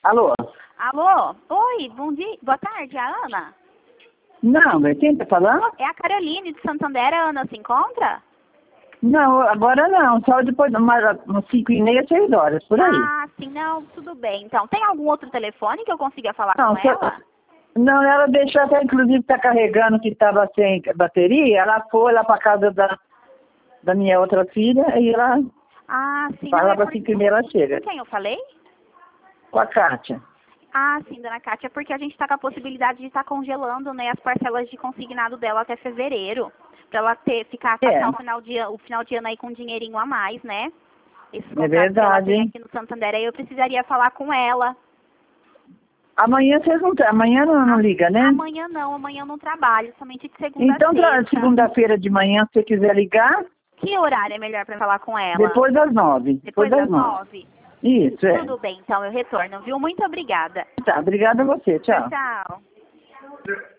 Alô? Alô? Oi, bom dia. Boa tarde, a Ana? Não, mas quem tá falando? É a Caroline de Santander, a Ana se encontra? Não, agora não, só depois, umas 5h30, 6 horas, por aí. Ah, sim, não, tudo bem. Então, tem algum outro telefone que eu consiga falar Não, com ela? não, ela deixou até, inclusive, tá carregando que estava sem bateria, ela foi lá pra casa da minha outra filha e ela Ah, sim, não é falava porque... 5h30 ela chega. Com quem eu falei? Com a Kátia. Ah, sim, dona Kátia, porque a gente está com a possibilidade de estar congelando, né, as parcelas de consignado dela até fevereiro, para ela passar o final de ano aí com um dinheirinho a mais, né? Esses É contratos que ela verdade, tem hein? aqui no Santander, aí eu precisaria falar com ela. Amanhã vocês não, amanhã não liga, né? Amanhã não, amanhã eu não trabalho, somente de segunda Então, a sexta. segunda-feira de manhã, se você quiser ligar, Que horário é melhor para falar com ela? depois das 9. Depois das 9? Isso, é. Tudo bem, então eu retorno, viu? Muito obrigada. Tá, obrigada a você, tchau. Tchau.